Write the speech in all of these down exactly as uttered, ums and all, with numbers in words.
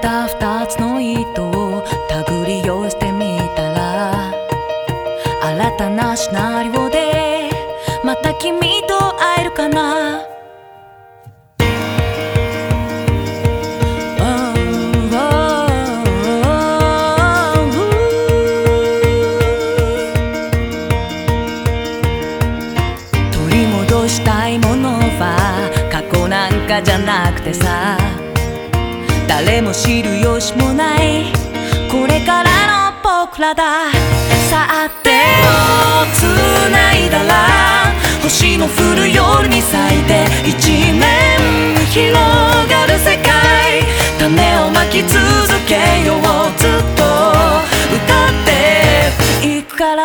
た二つの糸を手繰り寄せてみたら、新たなシナリオでまた君と会えるかな。取り戻したいものは過去なんかじゃなくてさ、誰も知る由もないこれからの僕らだ。さあ手をつないだら、星の降る夜に咲いて一面広がる世界。種をまき続けよう、ずっと歌っていくから。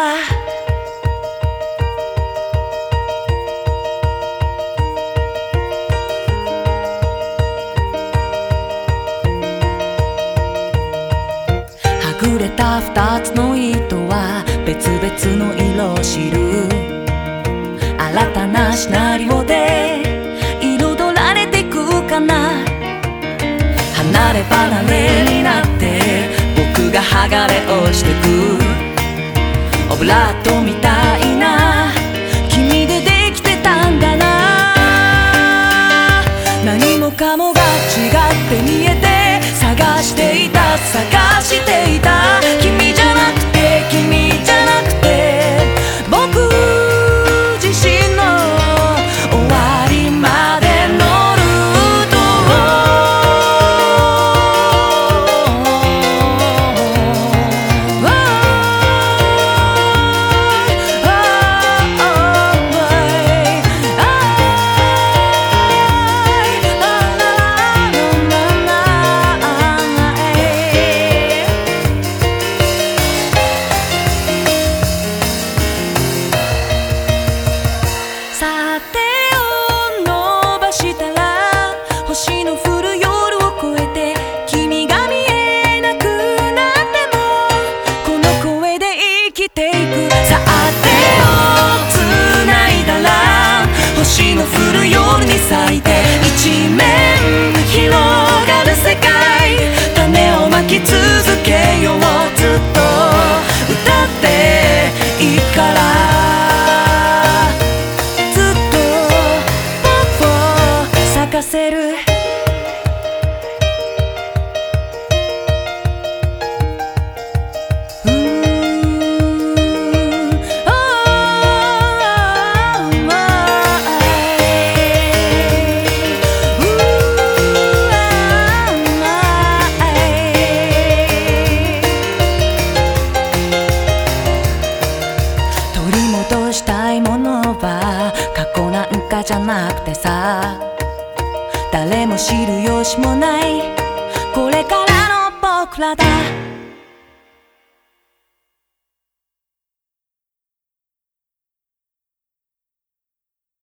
はぐれた二つの糸は別々の色を知る。新たなシナリオで彩られてくかな。離れ離れになって僕が剥がれ落ちてく。オブラートみたいな君でできてたんだな。何もかもが違って見えて、探していた探していた君じゃなくて君じゃなくて僕自身の終わりまでのルートさてを伸ばしたら、星の降る夜を越えて君が見えなくなってもこの声で生きていく。さあ手をつないだら、星の降る夜に咲いて一面広がる世界。種をまき続けよう、ずっと歌っていくから。咲かせる取り戻したいものは過去なんかじゃなくてさ、誰も知る由もないこれからの僕らだ。